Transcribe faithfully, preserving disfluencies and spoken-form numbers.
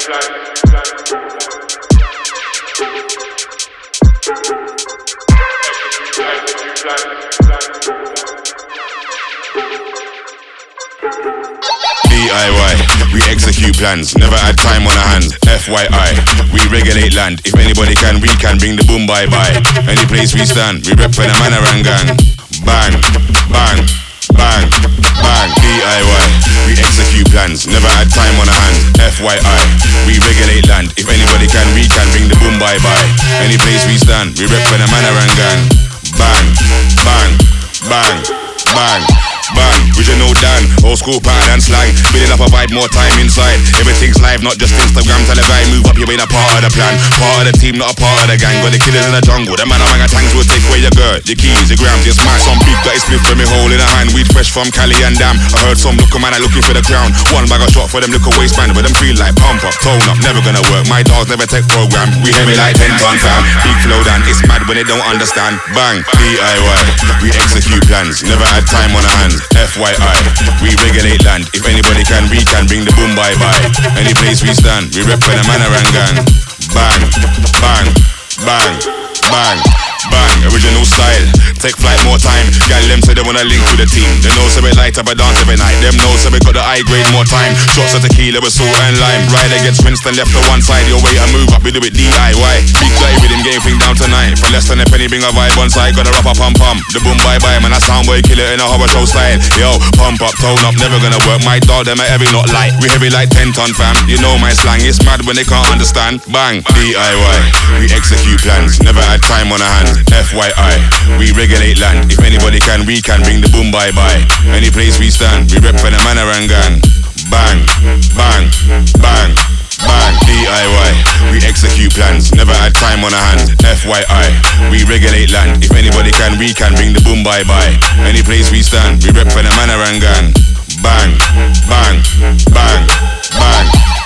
D I Y, we execute plans, never had time on our hands. F Y I, we regulate land. If anybody can, we can bring the boom bye bye. Any place we stand, we rep for the Manaran gang. Bang, bang, bang, bang. D I Y, we execute plans, never had time on our hands. F Y I, we regulate land. If anybody can, we can bring the boom bye bye. Any place we stand, we rep for the Manaran gang. Bang, bang, bang, bang. Bang, original Dan, old school pattern and slang. Building up a vibe, more time inside. Everything's live, not just Instagram. Tell a guy, move up, you ain't a part of the plan. Part of the team, not a part of the gang. Got the killers in the jungle. The man of my tanks will take away your girl, your keys, your grams, your smash. Some big dirty split from me hole in a hand. Weed fresh from Cali and Dam. I heard some look man, I looking for the crown. One bag of shot for them little waistband, but them feel like pump up, tone up, never gonna work. My dogs never take program. We hear me like ten ton fam. Big flow down, it's mad when they don't understand. Bang, D I Y, we execute plans, never had time on our hands. F Y I, we regulate land. If anybody can, we can bring the boom bye bye. Any place we stand, we rep for the Manaran gang. Bang, bang, bang, bang, bang. Original style, take flight more time. Gal them say they wanna link with the team. They know so we light up a dance every night. Them know so we got the high grade more time. Shots of tequila with salt and lime. Ride against Winston left to one side. Your way I move up, we do it D I Y. Big guy with him game thing down tonight. For less than a penny, bring a vibe on side. Got a rapper pump pump. The boom bye bye, man, I sound boy kill it in a horror show style. Yo, pump up, tone up, never gonna work. My dog, them are heavy, not light. We heavy like ten ton fam. You know my slang, it's mad when they can't understand. Bang, D I Y, we execute plans, never had time on our hands. F Y I, we regulate land. If anybody can, we can bring the boom bye bye. Any place we stand, we rep for the Manaran gang. Bang, bang, bang, bang. D I Y, we execute plans, never had time on our hands. F Y I, we regulate land. If anybody can, we can bring the boom bye bye. Any place we stand, we rep for the Manaran gang. Bang, bang, bang, bang.